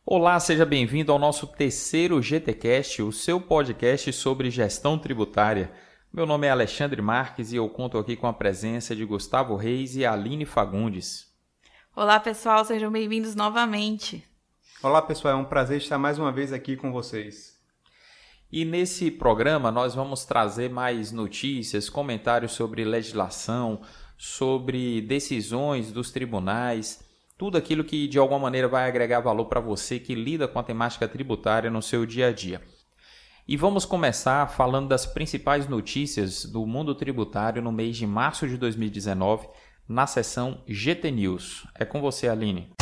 Olá, seja bem-vindo ao nosso terceiro GTcast, o seu podcast sobre gestão tributária. Meu nome é Alexandre Marques e eu conto aqui com a presença de Gustavo Reis e Aline Fagundes. Olá, pessoal, sejam bem-vindos novamente. Olá, pessoal, é um prazer estar mais uma vez aqui com vocês. E nesse programa nós vamos trazer mais notícias, comentários sobre legislação, sobre decisões dos tribunais, tudo aquilo que de alguma maneira vai agregar valor para você que lida com a temática tributária no seu dia a dia. E vamos começar falando das principais notícias do mundo tributário no mês de março de 2019, na seção GT News. É com você, Aline.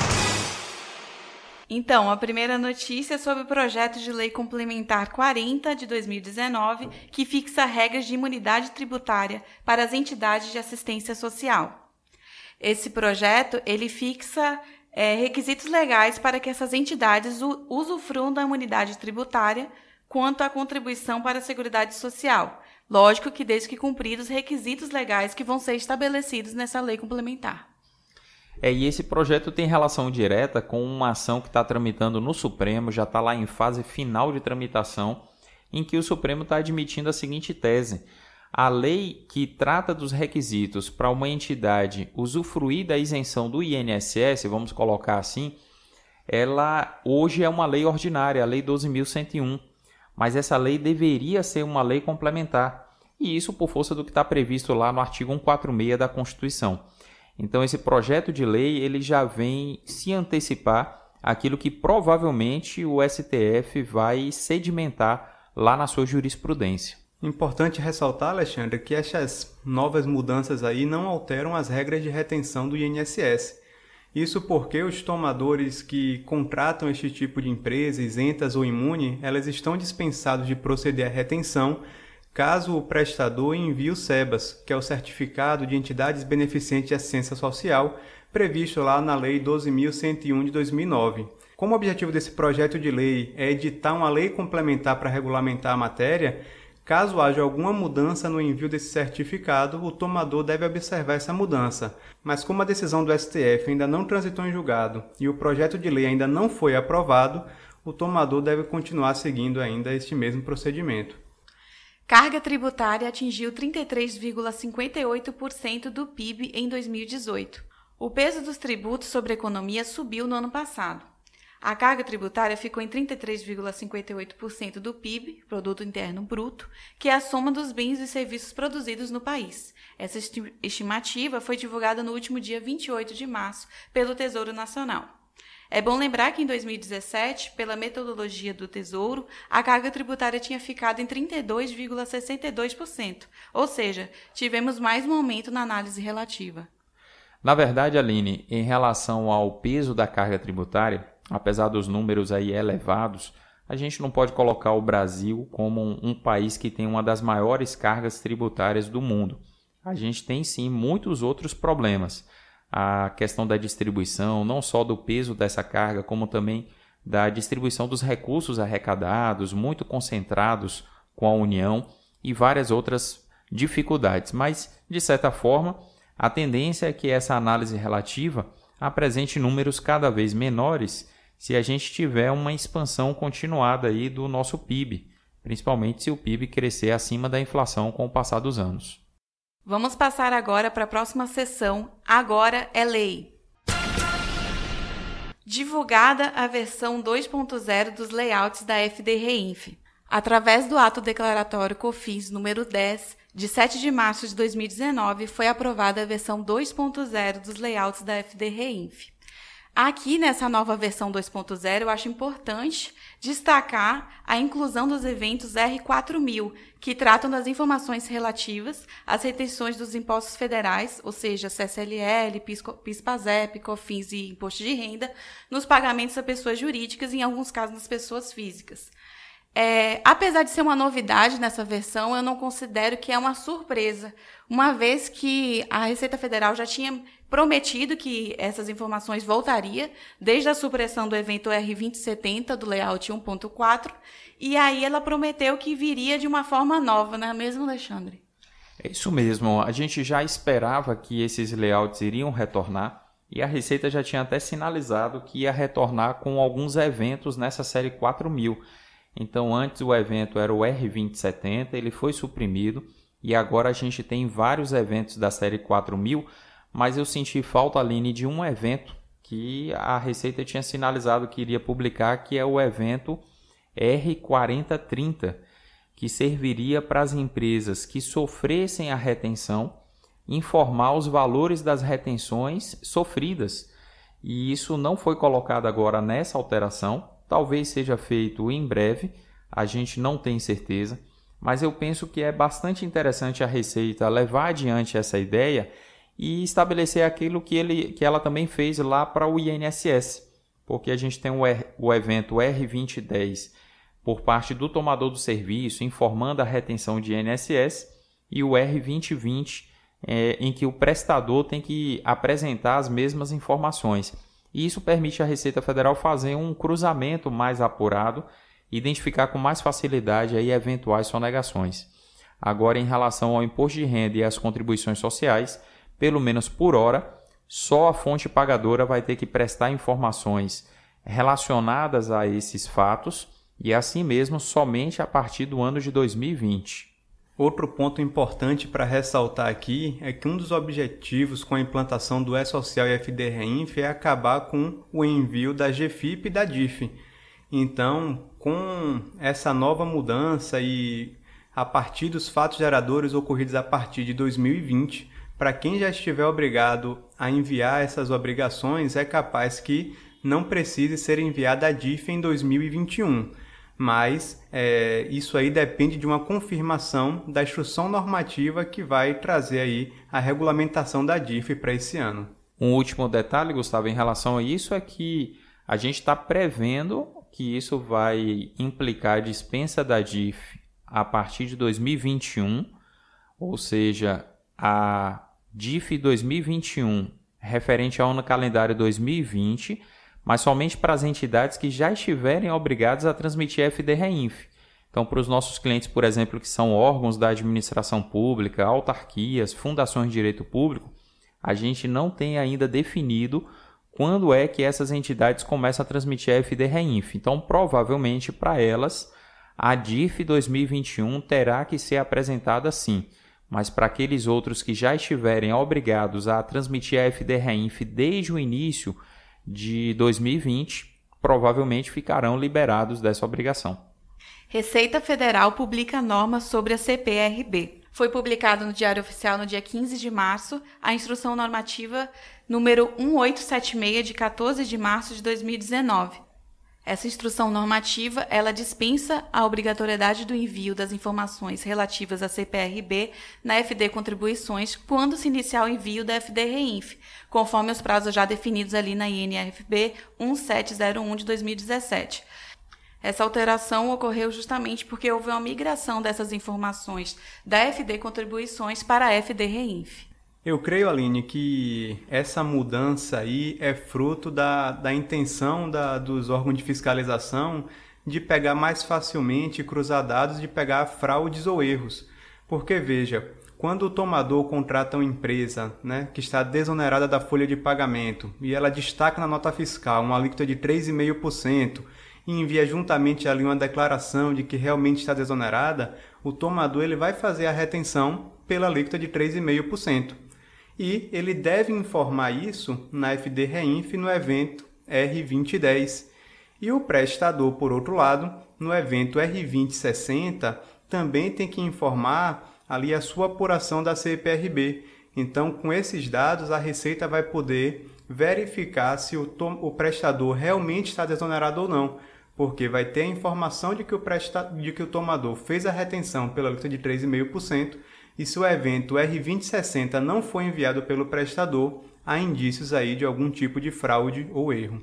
Então, a primeira notícia é sobre o projeto de lei complementar 40 de 2019, que fixa regras de imunidade tributária para as entidades de assistência social. Esse projeto, ele fixa requisitos legais para que essas entidades usufruam da imunidade tributária quanto à contribuição para a Seguridade Social. Lógico que desde que cumpridos os requisitos legais que vão ser estabelecidos nessa lei complementar. E esse projeto tem relação direta com uma ação que está tramitando no Supremo, já está lá em fase final de tramitação, em que o Supremo está admitindo a seguinte tese. A lei que trata dos requisitos para uma entidade usufruir da isenção do INSS, vamos colocar assim, ela hoje é uma lei ordinária, a Lei 12.101, mas essa lei deveria ser uma lei complementar, e isso por força do que está previsto lá no artigo 146 da Constituição. Então, esse projeto de lei ele já vem se antecipar àquilo que provavelmente o STF vai sedimentar lá na sua jurisprudência. Importante ressaltar, Alexandre, que essas novas mudanças aí não alteram as regras de retenção do INSS. Isso porque os tomadores que contratam este tipo de empresa, isentas ou imune, elas estão dispensados de proceder à retenção caso o prestador envie o SEBAS, que é o Certificado de Entidades Beneficentes de Assistência Social, previsto lá na Lei 12.101 de 2009. Como o objetivo desse projeto de lei é editar uma lei complementar para regulamentar a matéria, caso haja alguma mudança no envio desse certificado, o tomador deve observar essa mudança. Mas como a decisão do STF ainda não transitou em julgado e o projeto de lei ainda não foi aprovado, o tomador deve continuar seguindo ainda este mesmo procedimento. Carga tributária atingiu 33,58% do PIB em 2018. O peso dos tributos sobre a economia subiu no ano passado. A carga tributária ficou em 33,58% do PIB, Produto Interno Bruto, que é a soma dos bens e serviços produzidos no país. Essa estimativa foi divulgada no último dia 28 de março pelo Tesouro Nacional. É bom lembrar que em 2017, pela metodologia do Tesouro, a carga tributária tinha ficado em 32,62%, ou seja, tivemos mais um aumento na análise relativa. Na verdade, Aline, em relação ao peso da carga tributária, apesar dos números aí elevados, a gente não pode colocar o Brasil como um país que tem uma das maiores cargas tributárias do mundo. A gente tem sim muitos outros problemas. A questão da distribuição, não só do peso dessa carga, como também da distribuição dos recursos arrecadados, muito concentrados com a União e várias outras dificuldades. Mas, de certa forma, a tendência é que essa análise relativa apresente números cada vez menores se a gente tiver uma expansão continuada aí do nosso PIB, principalmente se o PIB crescer acima da inflação com o passar dos anos. Vamos passar agora para a próxima sessão, Agora é Lei. Divulgada a versão 2.0 dos layouts da FD-Reinf. Através do ato declaratório COFINS número 10, de 7 de março de 2019, foi aprovada a versão 2.0 dos layouts da FD-Reinf. Aqui, nessa nova versão 2.0, eu acho importante destacar a inclusão dos eventos R4000, que tratam das informações relativas às retenções dos impostos federais, ou seja, CSLL, PIS/PASEP, COFINS e Imposto de Renda, nos pagamentos a pessoas jurídicas e, em alguns casos, nas pessoas físicas. Apesar de ser uma novidade nessa versão, eu não considero que é uma surpresa, uma vez que a Receita Federal já tinha prometido que essas informações voltaria desde a supressão do evento R2070 do layout 1.4, e aí ela prometeu que viria de uma forma nova, não é mesmo, Alexandre? É isso mesmo, a gente já esperava que esses layouts iriam retornar, e a Receita já tinha até sinalizado que ia retornar com alguns eventos nessa série 4000. Então antes o evento era o R2070, ele foi suprimido e agora a gente tem vários eventos da série 4000, mas eu senti falta, Aline, de um evento que a Receita tinha sinalizado que iria publicar, que é o evento R4030, que serviria para as empresas que sofressem a retenção informar os valores das retenções sofridas. E isso não foi colocado agora nessa alteração, talvez seja feito em breve, a gente não tem certeza, mas eu penso que é bastante interessante a Receita levar adiante essa ideia e estabelecer aquilo que ela também fez lá para o INSS, porque a gente tem o evento R2010 por parte do tomador do serviço, informando a retenção de INSS, e o R2020 em que o prestador tem que apresentar as mesmas informações. E isso permite à Receita Federal fazer um cruzamento mais apurado, identificar com mais facilidade aí eventuais sonegações. Agora, em relação ao imposto de renda e às contribuições sociais, pelo menos por hora, só a fonte pagadora vai ter que prestar informações relacionadas a esses fatos e, assim mesmo, somente a partir do ano de 2020. Outro ponto importante para ressaltar aqui é que um dos objetivos com a implantação do E-Social e FD-REINF é acabar com o envio da GFIP e da DIF. Então, com essa nova mudança e a partir dos fatos geradores ocorridos a partir de 2020, para quem já estiver obrigado a enviar essas obrigações, é capaz que não precise ser enviada a DIF em 2021. Mas isso aí depende de uma confirmação da instrução normativa que vai trazer aí a regulamentação da DIF para esse ano. Um último detalhe, Gustavo, em relação a isso é que a gente está prevendo que isso vai implicar a dispensa da DIF a partir de 2021, ou seja, a DIF 2021 referente ao ano calendário 2020, mas somente para as entidades que já estiverem obrigadas a transmitir FD-REINF. Então, para os nossos clientes, por exemplo, que são órgãos da administração pública, autarquias, fundações de direito público, a gente não tem ainda definido quando é que essas entidades começam a transmitir FD-REINF. Então, provavelmente, para elas, a DIF 2021 terá que ser apresentada sim. Mas para aqueles outros que já estiverem obrigados a transmitir a FD-REINF desde o início de 2020, provavelmente ficarão liberados dessa obrigação. Receita Federal publica normas sobre a CPRB. Foi publicado no Diário Oficial no dia 15 de março a Instrução Normativa número 1876, de 14 de março de 2019. Essa instrução normativa, ela dispensa a obrigatoriedade do envio das informações relativas à CPRB na FD Contribuições quando se iniciar o envio da FD-REINF, conforme os prazos já definidos ali na INRFB 1701 de 2017. Essa alteração ocorreu justamente porque houve uma migração dessas informações da FD Contribuições para a FD-REINF. Eu creio, Aline, que essa mudança aí é fruto da intenção dos órgãos de fiscalização de pegar mais facilmente e cruzar dados, de pegar fraudes ou erros. Porque, veja, quando o tomador contrata uma empresa, que está desonerada da folha de pagamento e ela destaca na nota fiscal uma alíquota de 3,5% e envia juntamente ali uma declaração de que realmente está desonerada, o tomador ele vai fazer a retenção pela alíquota de 3,5%. E ele deve informar isso na FD-REINF no evento R2010. E o prestador, por outro lado, no evento R2060, também tem que informar ali a sua apuração da CPRB. Então, com esses dados, a Receita vai poder verificar se o prestador realmente está desonerado ou não, porque vai ter a informação de que o tomador fez a retenção pela alíquota de 3,5%, e se o evento R2060 não foi enviado pelo prestador, há indícios aí de algum tipo de fraude ou erro.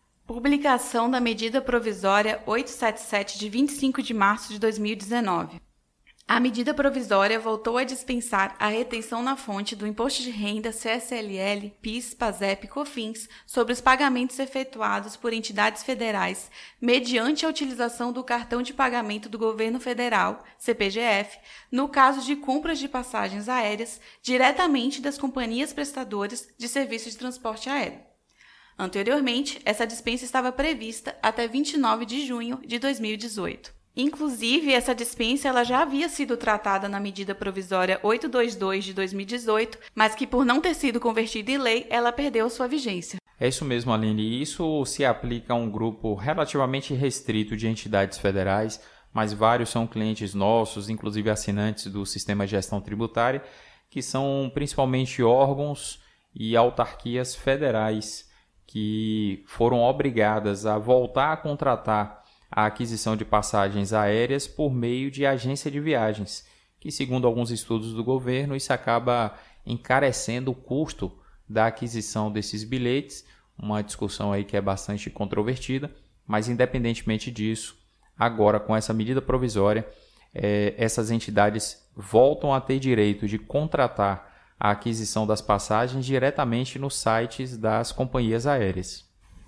Publicação da medida provisória 877 de 25 de março de 2019. A medida provisória voltou a dispensar a retenção na fonte do Imposto de Renda, CSLL, PIS, PASEP e COFINS sobre os pagamentos efetuados por entidades federais mediante a utilização do cartão de pagamento do Governo Federal, CPGF, no caso de compras de passagens aéreas diretamente das companhias prestadoras de serviços de transporte aéreo. Anteriormente, essa dispensa estava prevista até 29 de junho de 2018. Inclusive, essa dispensa ela já havia sido tratada na medida provisória 822 de 2018, mas que por não ter sido convertida em lei, ela perdeu sua vigência. É isso mesmo, Aline. Isso se aplica a um grupo relativamente restrito de entidades federais, mas vários são clientes nossos, inclusive assinantes do Sistema de Gestão Tributária, que são principalmente órgãos e autarquias federais que foram obrigadas a voltar a contratar a aquisição de passagens aéreas por meio de agência de viagens, que segundo alguns estudos do governo, isso acaba encarecendo o custo da aquisição desses bilhetes, uma discussão aí que é bastante controvertida, mas independentemente disso, agora com essa medida provisória, essas entidades voltam a ter direito de contratar a aquisição das passagens diretamente nos sites das companhias aéreas.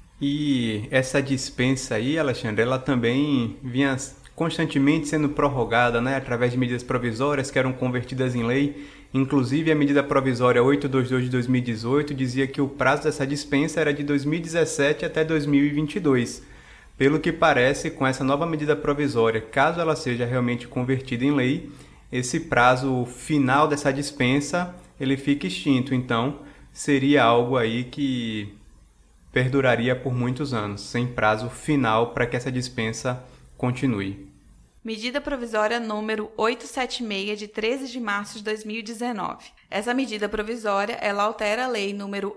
E essa dispensa aí, Alexandre, ela também vinha constantemente sendo prorrogada, né, através de medidas provisórias que eram convertidas em lei. Inclusive, a medida provisória 822 de 2018 dizia que o prazo dessa dispensa era de 2017 até 2022. Pelo que parece, com essa nova medida provisória, caso ela seja realmente convertida em lei, esse prazo final dessa dispensa ele fica extinto. Então, seria algo aí que perduraria por muitos anos, sem prazo final para que essa dispensa continue. Medida provisória número 876 de 13 de março de 2019. Essa medida provisória, ela altera a lei número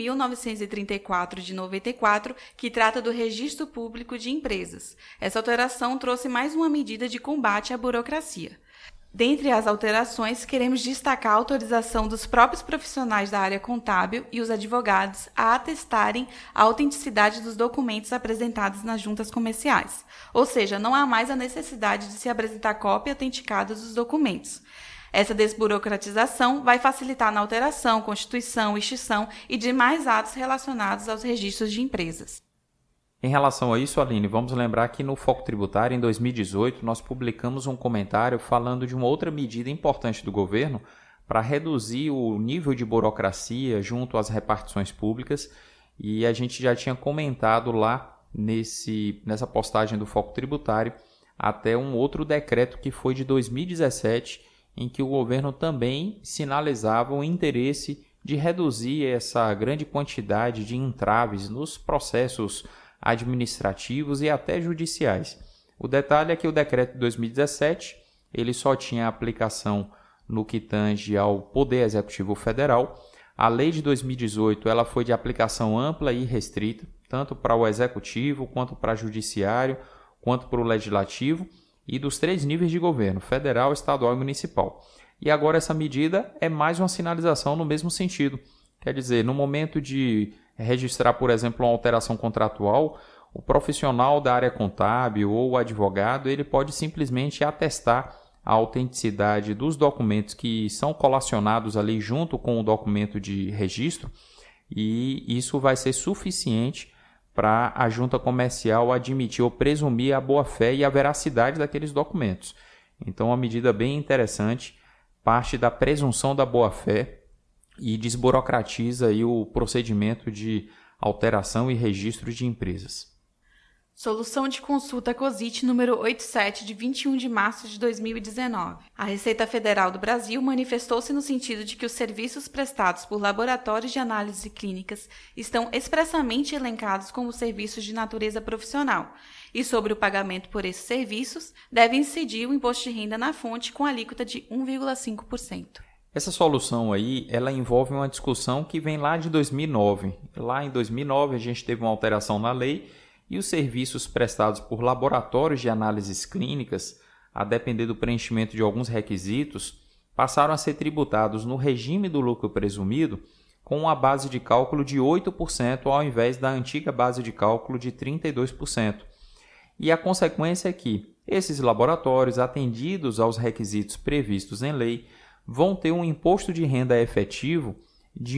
8.934 de 94, que trata do registro público de empresas. Essa alteração trouxe mais uma medida de combate à burocracia. Dentre as alterações, queremos destacar a autorização dos próprios profissionais da área contábil e os advogados a atestarem a autenticidade dos documentos apresentados nas juntas comerciais. Ou seja, não há mais a necessidade de se apresentar cópia autenticada dos documentos. Essa desburocratização vai facilitar na alteração, constituição, extinção e demais atos relacionados aos registros de empresas. Em relação a isso, Aline, vamos lembrar que no Foco Tributário, em 2018, nós publicamos um comentário falando de uma outra medida importante do governo para reduzir o nível de burocracia junto às repartições públicas, e a gente já tinha comentado lá nessa postagem do Foco Tributário até um outro decreto que foi de 2017, em que o governo também sinalizava o interesse de reduzir essa grande quantidade de entraves nos processos administrativos e até judiciais. O detalhe é que o decreto de 2017 ele só tinha aplicação no que tange ao Poder Executivo Federal. A lei de 2018 ela foi de aplicação ampla e restrita, tanto para o Executivo, quanto para o Judiciário, quanto para o Legislativo e dos 3 níveis de governo, federal, estadual e municipal. E agora essa medida é mais uma sinalização no mesmo sentido. Quer dizer, no momento de registrar, por exemplo, uma alteração contratual, o profissional da área contábil ou o advogado ele pode simplesmente atestar a autenticidade dos documentos que são colacionados ali junto com o documento de registro, e isso vai ser suficiente para a junta comercial admitir ou presumir a boa-fé e a veracidade daqueles documentos. Então, uma medida bem interessante, parte da presunção da boa-fé e desburocratiza aí o procedimento de alteração e registro de empresas. Solução de consulta COSIT número 87 de 21 de março de 2019. A Receita Federal do Brasil manifestou-se no sentido de que os serviços prestados por laboratórios de análise clínicas estão expressamente elencados como serviços de natureza profissional e sobre o pagamento por esses serviços deve incidir o imposto de renda na fonte com alíquota de 1,5%. Essa solução aí, ela envolve uma discussão que vem lá de 2009. Lá em 2009 a gente teve uma alteração na lei e os serviços prestados por laboratórios de análises clínicas, a depender do preenchimento de alguns requisitos, passaram a ser tributados no regime do lucro presumido com uma base de cálculo de 8% ao invés da antiga base de cálculo de 32%. E a consequência é que esses laboratórios, atendidos aos requisitos previstos em lei, vão ter um imposto de renda efetivo de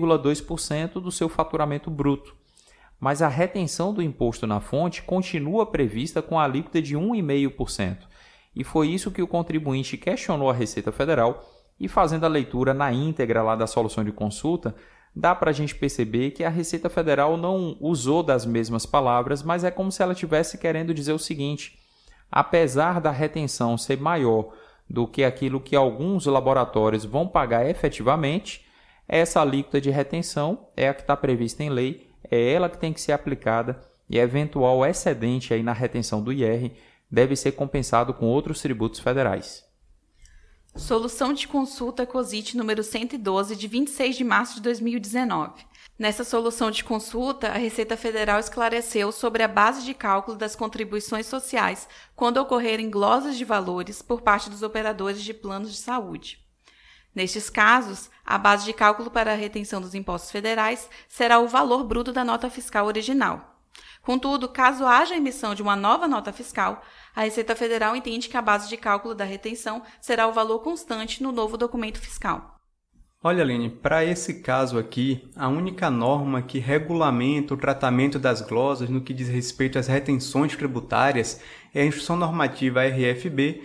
1,2% do seu faturamento bruto. Mas a retenção do imposto na fonte continua prevista com a alíquota de 1,5%. E foi isso que o contribuinte questionou a Receita Federal, e fazendo a leitura na íntegra lá da solução de consulta, dá para a gente perceber que a Receita Federal não usou das mesmas palavras, mas é como se ela estivesse querendo dizer o seguinte: apesar da retenção ser maior do que aquilo que alguns laboratórios vão pagar efetivamente, essa alíquota de retenção é a que está prevista em lei, é ela que tem que ser aplicada, e eventual excedente aí na retenção do IR deve ser compensado com outros tributos federais. Solução de consulta COSIT número 112, de 26 de março de 2019. Nessa solução de consulta, a Receita Federal esclareceu sobre a base de cálculo das contribuições sociais quando ocorrerem glosas de valores por parte dos operadores de planos de saúde. Nestes casos, a base de cálculo para a retenção dos impostos federais será o valor bruto da nota fiscal original. Contudo, caso haja a emissão de uma nova nota fiscal, a Receita Federal entende que a base de cálculo da retenção será o valor constante no novo documento fiscal. Olha, Aline, para esse caso aqui, a única norma que regulamenta o tratamento das glosas no que diz respeito às retenções tributárias é a Instrução Normativa RFB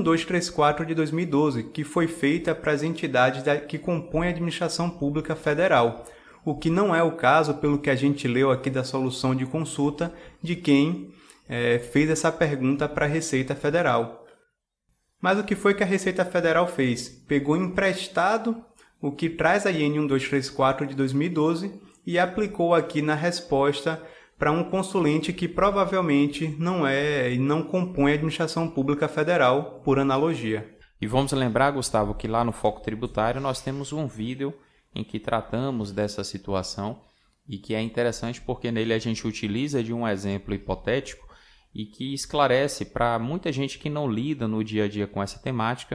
1234 de 2012, que foi feita para as entidades que compõem a administração pública federal, o que não é o caso, pelo que a gente leu aqui da solução de consulta, de quem fez essa pergunta para a Receita Federal. Mas o que foi que a Receita Federal fez? Pegou emprestado o que traz a IN 1234 de 2012 e aplicou aqui na resposta para um consulente que provavelmente não compõe a administração pública federal, por analogia. E vamos lembrar, Gustavo, que lá no Foco Tributário nós temos um vídeo em que tratamos dessa situação e que é interessante porque nele a gente utiliza de um exemplo hipotético e que esclarece para muita gente que não lida no dia a dia com essa temática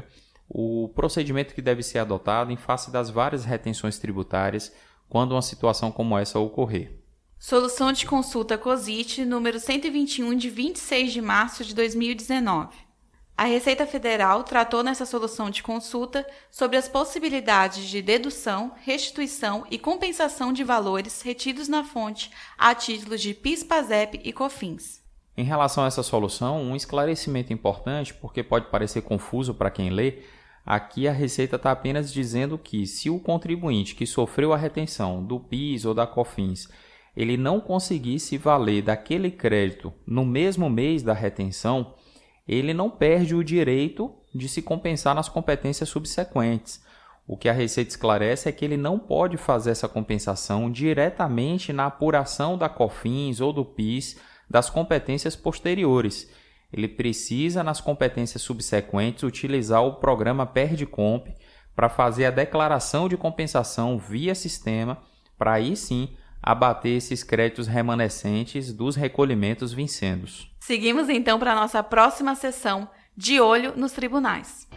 o procedimento que deve ser adotado em face das várias retenções tributárias quando uma situação como essa ocorrer. Solução de consulta COSIT número 121 de 26 de março de 2019. A Receita Federal tratou nessa solução de consulta sobre as possibilidades de dedução, restituição e compensação de valores retidos na fonte a título de PIS, PASEP e COFINS. Em relação a essa solução, um esclarecimento importante, porque pode parecer confuso para quem lê, aqui a Receita está apenas dizendo que se o contribuinte que sofreu a retenção do PIS ou da COFINS ele não conseguir se valer daquele crédito no mesmo mês da retenção, ele não perde o direito de se compensar nas competências subsequentes. O que a Receita esclarece é que ele não pode fazer essa compensação diretamente na apuração da COFINS ou do PIS das competências posteriores. Ele precisa, nas competências subsequentes, utilizar o programa PerdeComp para fazer a declaração de compensação via sistema, para aí sim abater esses créditos remanescentes dos recolhimentos vincendos. Seguimos então para a nossa próxima sessão, De Olho nos Tribunais.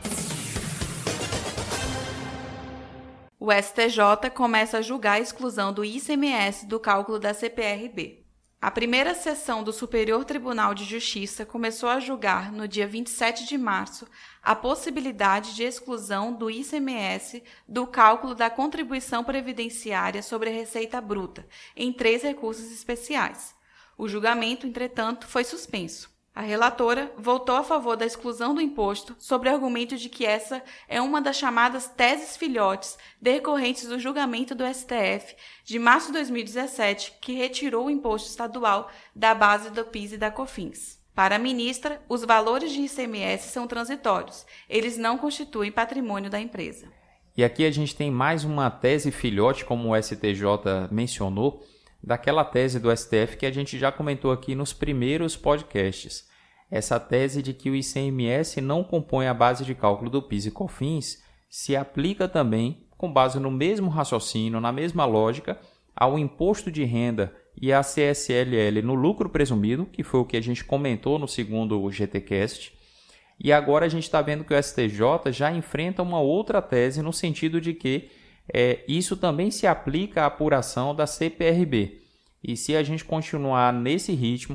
O STJ começa a julgar a exclusão do ICMS do cálculo da CPRB. A primeira sessão do Superior Tribunal de Justiça começou a julgar, no dia 27 de março, a possibilidade de exclusão do ICMS do cálculo da contribuição previdenciária sobre a receita bruta, em 3 recursos especiais. O julgamento, entretanto, foi suspenso. A relatora votou a favor da exclusão do imposto sob o argumento de que essa é uma das chamadas teses filhotes decorrentes do julgamento do STF de março de 2017, que retirou o imposto estadual da base do PIS e da COFINS. Para a ministra, os valores de ICMS são transitórios. Eles não constituem patrimônio da empresa. E aqui a gente tem mais uma tese filhote, como o STJ mencionou, daquela tese do STF que a gente já comentou aqui nos primeiros podcasts. Essa tese de que o ICMS não compõe a base de cálculo do PIS e COFINS se aplica também, com base no mesmo raciocínio, na mesma lógica, ao imposto de renda e à CSLL no lucro presumido, que foi o que a gente comentou no segundo GTcast. E agora a gente está vendo que o STJ já enfrenta uma outra tese no sentido de que isso também se aplica à apuração da CPRB. E se a gente continuar nesse ritmo,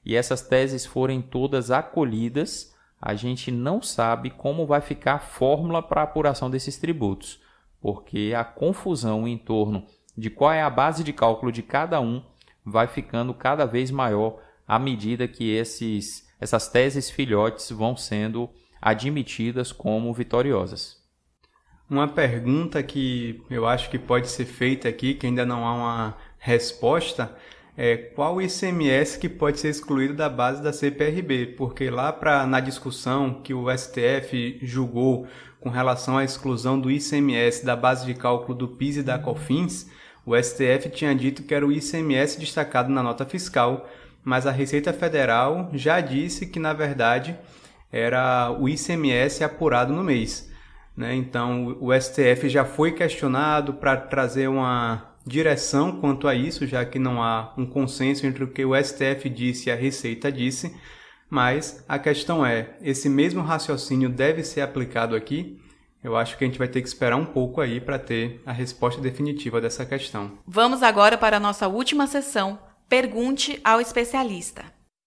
e essas teses forem todas acolhidas, a gente não sabe como vai ficar a fórmula para a apuração desses tributos, porque a confusão em torno de qual é a base de cálculo de cada um vai ficando cada vez maior à medida que essas teses filhotes vão sendo admitidas como vitoriosas. Uma pergunta que eu acho que pode ser feita aqui, que ainda não há uma resposta, é qual o ICMS que pode ser excluído da base da CPRB, porque lá na discussão que o STF julgou com relação à exclusão do ICMS da base de cálculo do PIS e da COFINS, o STF tinha dito que era o ICMS destacado na nota fiscal, mas a Receita Federal já disse que, na verdade, era o ICMS apurado no mês, né? Então, o STF já foi questionado para trazer uma direção quanto a isso, já que não há um consenso entre o que o STF disse e a Receita disse, mas a questão é, esse mesmo raciocínio deve ser aplicado aqui? Eu acho que a gente vai ter que esperar um pouco aí para ter a resposta definitiva dessa questão. Vamos agora para a nossa última sessão, Pergunte ao especialista.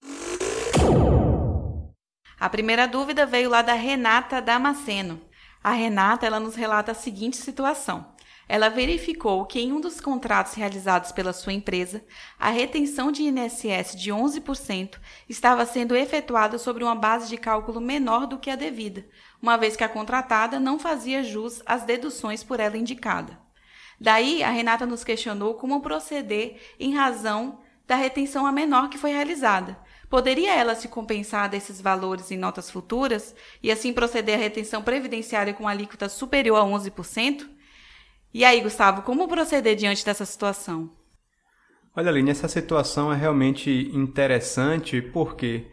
A primeira dúvida veio lá da Renata Damasceno. A Renata, ela nos relata a seguinte situação. Ela verificou que em um dos contratos realizados pela sua empresa, a retenção de INSS de 11% estava sendo efetuada sobre uma base de cálculo menor do que a devida, uma vez que a contratada não fazia jus às deduções por ela indicada. Daí, a Renata nos questionou como proceder em razão da retenção a menor que foi realizada. Poderia ela se compensar desses valores em notas futuras e assim proceder à retenção previdenciária com alíquota superior a 11%? E aí, Gustavo, como proceder diante dessa situação? Olha, Aline, essa situação é realmente interessante porque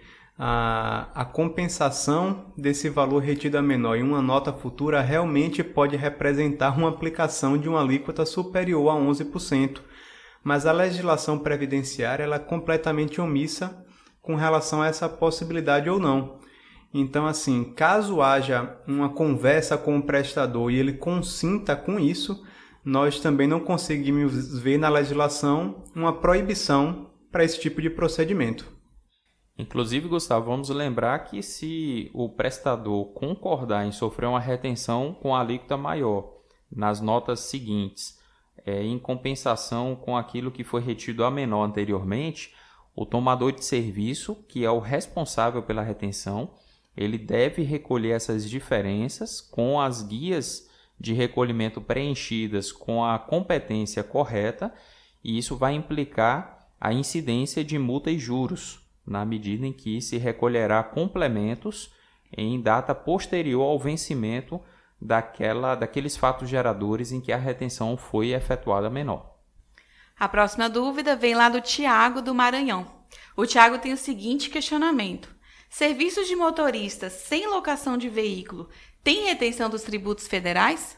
a compensação desse valor retido a menor em uma nota futura realmente pode representar uma aplicação de uma alíquota superior a 11%. Mas a legislação previdenciária ela é completamente omissa com relação a essa possibilidade ou não. Então, assim, caso haja uma conversa com o prestador e ele consinta com isso, nós também não conseguimos ver na legislação uma proibição para esse tipo de procedimento. Inclusive, Gustavo, vamos lembrar que se o prestador concordar em sofrer uma retenção com a alíquota maior nas notas seguintes, em compensação com aquilo que foi retido a menor anteriormente, o tomador de serviço, que é o responsável pela retenção, ele deve recolher essas diferenças com as guias de recolhimento preenchidas com a competência correta, e isso vai implicar a incidência de multa e juros, na medida em que recolherá complementos em data posterior ao vencimento daqueles fatos geradores em que a retenção foi efetuada menor. A próxima dúvida vem lá do Tiago, do Maranhão. O Tiago tem o seguinte questionamento. Serviços de motoristas sem locação de veículo têm retenção dos tributos federais?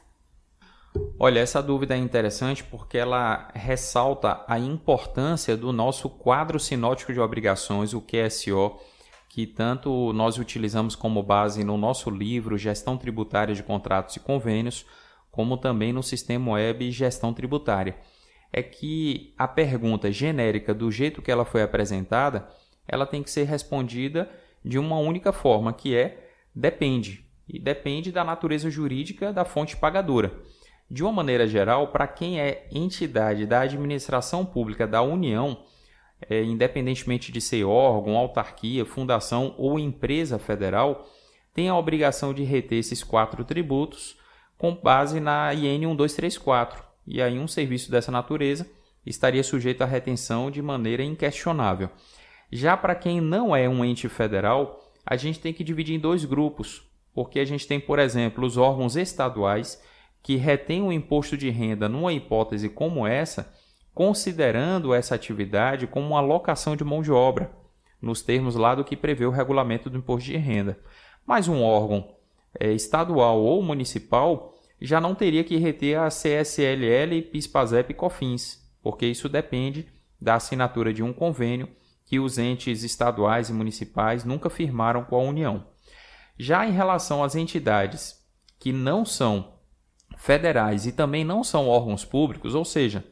Olha, essa dúvida é interessante porque ela ressalta a importância do nosso quadro sinótico de obrigações, o QSO, que tanto nós utilizamos como base no nosso livro Gestão Tributária de Contratos e Convênios, como também no Sistema Web Gestão Tributária. É que a pergunta genérica, do jeito que ela foi apresentada, ela tem que ser respondida de uma única forma, que é depende. E depende da natureza jurídica da fonte pagadora. De uma maneira geral, para quem é entidade da administração pública da União, independentemente de ser órgão, autarquia, fundação ou empresa federal, tem a obrigação de reter esses 4 tributos com base na IN 1234. E aí um serviço dessa natureza estaria sujeito à retenção de maneira inquestionável. Já para quem não é um ente federal, a gente tem que dividir em 2 grupos, porque a gente tem, por exemplo, os órgãos estaduais que retêm o imposto de renda numa hipótese como essa, considerando essa atividade como uma alocação de mão de obra, nos termos lá do que prevê o regulamento do imposto de renda. Mas um órgão estadual ou municipal já não teria que reter a CSLL, PIS, PASEP e COFINS, porque isso depende da assinatura de um convênio que os entes estaduais e municipais nunca firmaram com a União. Já em relação às entidades que não são federais e também não são órgãos públicos, ou seja,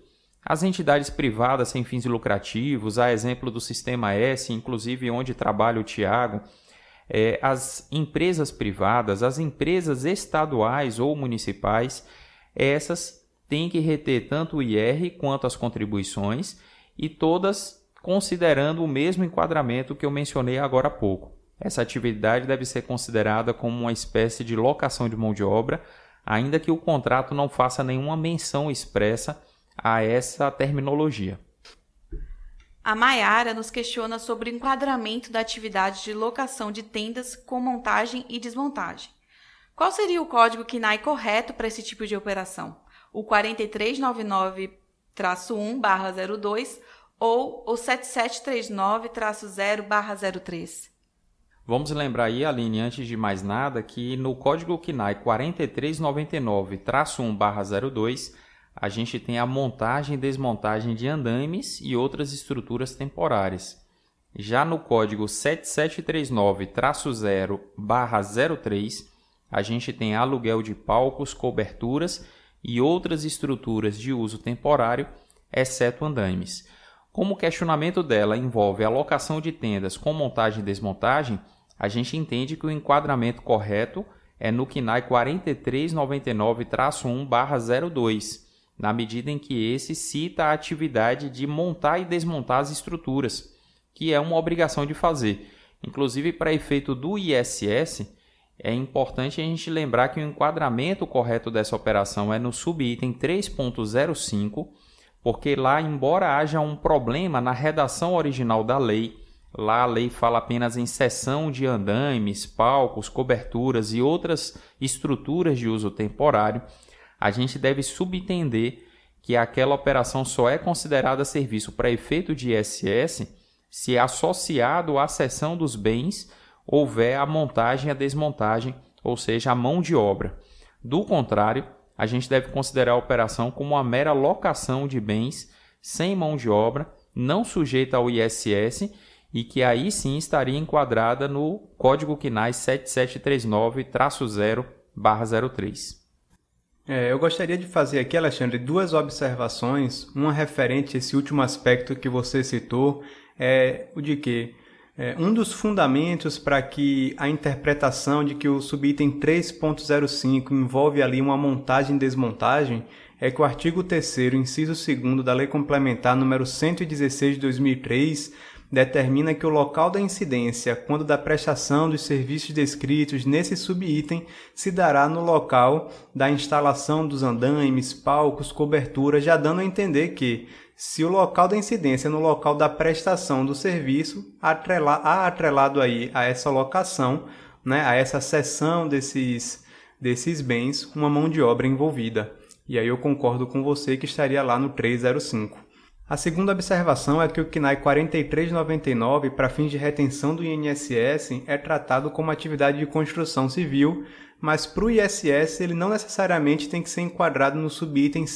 As entidades privadas sem fins lucrativos, a exemplo do Sistema S, inclusive onde trabalha o Tiago, as empresas privadas, as empresas estaduais ou municipais, essas têm que reter tanto o IR quanto as contribuições e todas considerando o mesmo enquadramento que eu mencionei agora há pouco. Essa atividade deve ser considerada como uma espécie de locação de mão de obra, ainda que o contrato não faça nenhuma menção expressa a essa terminologia. A Maiara nos questiona sobre o enquadramento da atividade de locação de tendas com montagem e desmontagem. Qual seria o código KNAI correto para esse tipo de operação? O 4399-1/02 ou o 7739-0/03? Vamos lembrar aí, Aline, antes de mais nada, que no código KNAI 4399-1/02, a gente tem a montagem e desmontagem de andaimes e outras estruturas temporárias. Já no código 7739-0/03, a gente tem aluguel de palcos, coberturas e outras estruturas de uso temporário, exceto andaimes. Como o questionamento dela envolve a locação de tendas com montagem e desmontagem, a gente entende que o enquadramento correto é no KNAI 4399-1/02, na medida em que esse cita a atividade de montar e desmontar as estruturas, que é uma obrigação de fazer. Inclusive, para efeito do ISS, é importante a gente lembrar que o enquadramento correto dessa operação é no subitem 3.05, porque lá, embora haja um problema na redação original da lei, lá a lei fala apenas em cessão de andaimes, palcos, coberturas e outras estruturas de uso temporário, a gente deve subentender que aquela operação só é considerada serviço para efeito de ISS se associado à cessão dos bens houver a montagem e a desmontagem, ou seja, a mão de obra. Do contrário, a gente deve considerar a operação como uma mera locação de bens sem mão de obra, não sujeita ao ISS e que aí sim estaria enquadrada no Código KNAI 7739-0/03. Eu gostaria de fazer aqui, Alexandre, duas observações. Uma referente a esse último aspecto que você citou, é o de que um dos fundamentos para que a interpretação de que o subitem 3.05 envolve ali uma montagem e desmontagem é que o artigo 3º, inciso 2º da Lei Complementar número 116 de 2003 determina que o local da incidência, quando da prestação dos serviços descritos nesse subitem, se dará no local da instalação dos andaimes, palcos, coberturas, já dando a entender que, se o local da incidência é no local da prestação do serviço, atrelado aí a essa locação, né, a essa cessão desses bens, uma mão de obra envolvida. E aí eu concordo com você que estaria lá no 305. A segunda observação é que o KNAI 4399, para fins de retenção do INSS, é tratado como atividade de construção civil, mas para o ISS ele não necessariamente tem que ser enquadrado no subitem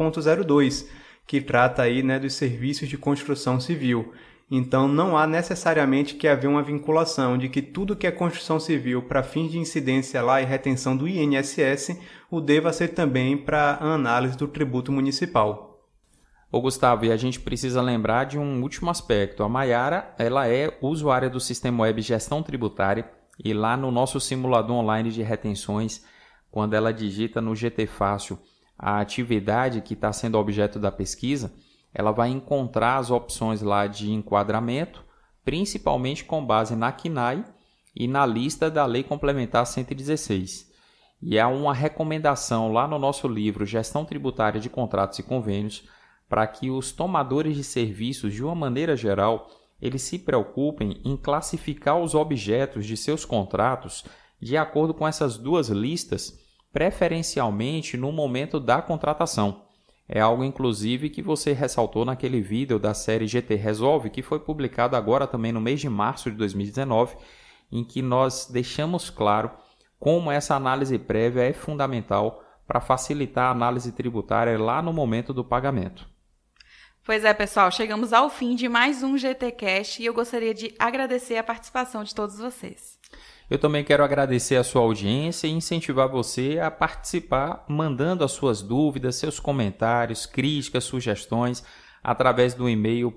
7.02, que trata aí, né, dos serviços de construção civil. Então não há necessariamente que haver uma vinculação de que tudo que é construção civil para fins de incidência lá e retenção do INSS, o deva ser também para a análise do tributo municipal. Ô Gustavo, e a gente precisa lembrar de um último aspecto. A Maiara, ela é usuária do Sistema Web Gestão Tributária e lá no nosso simulador online de retenções, quando ela digita no GT Fácil a atividade que está sendo objeto da pesquisa, ela vai encontrar as opções lá de enquadramento, principalmente com base na KNAI e na lista da Lei Complementar 116. E há uma recomendação lá no nosso livro Gestão Tributária de Contratos e Convênios para que os tomadores de serviços, de uma maneira geral, eles se preocupem em classificar os objetos de seus contratos de acordo com essas duas listas, preferencialmente no momento da contratação. É algo, inclusive, que você ressaltou naquele vídeo da série GT Resolve, que foi publicado agora também no mês de março de 2019, em que nós deixamos claro como essa análise prévia é fundamental para facilitar a análise tributária lá no momento do pagamento. Pois é, pessoal, chegamos ao fim de mais um GTcast e eu gostaria de agradecer a participação de todos vocês. Eu também quero agradecer a sua audiência e incentivar você a participar mandando as suas dúvidas, seus comentários, críticas, sugestões através do e-mail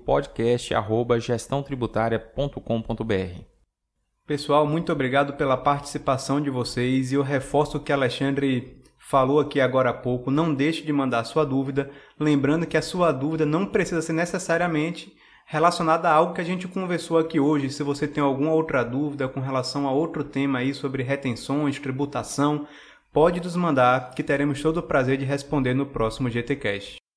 podcast@gestãotributária.com.br. Pessoal, muito obrigado pela participação de vocês e eu reforço o que Alexandre falou aqui agora há pouco. Não deixe de mandar sua dúvida, lembrando que a sua dúvida não precisa ser necessariamente relacionada a algo que a gente conversou aqui hoje. Se você tem alguma outra dúvida com relação a outro tema aí sobre retenções, tributação, pode nos mandar que teremos todo o prazer de responder no próximo GTcast.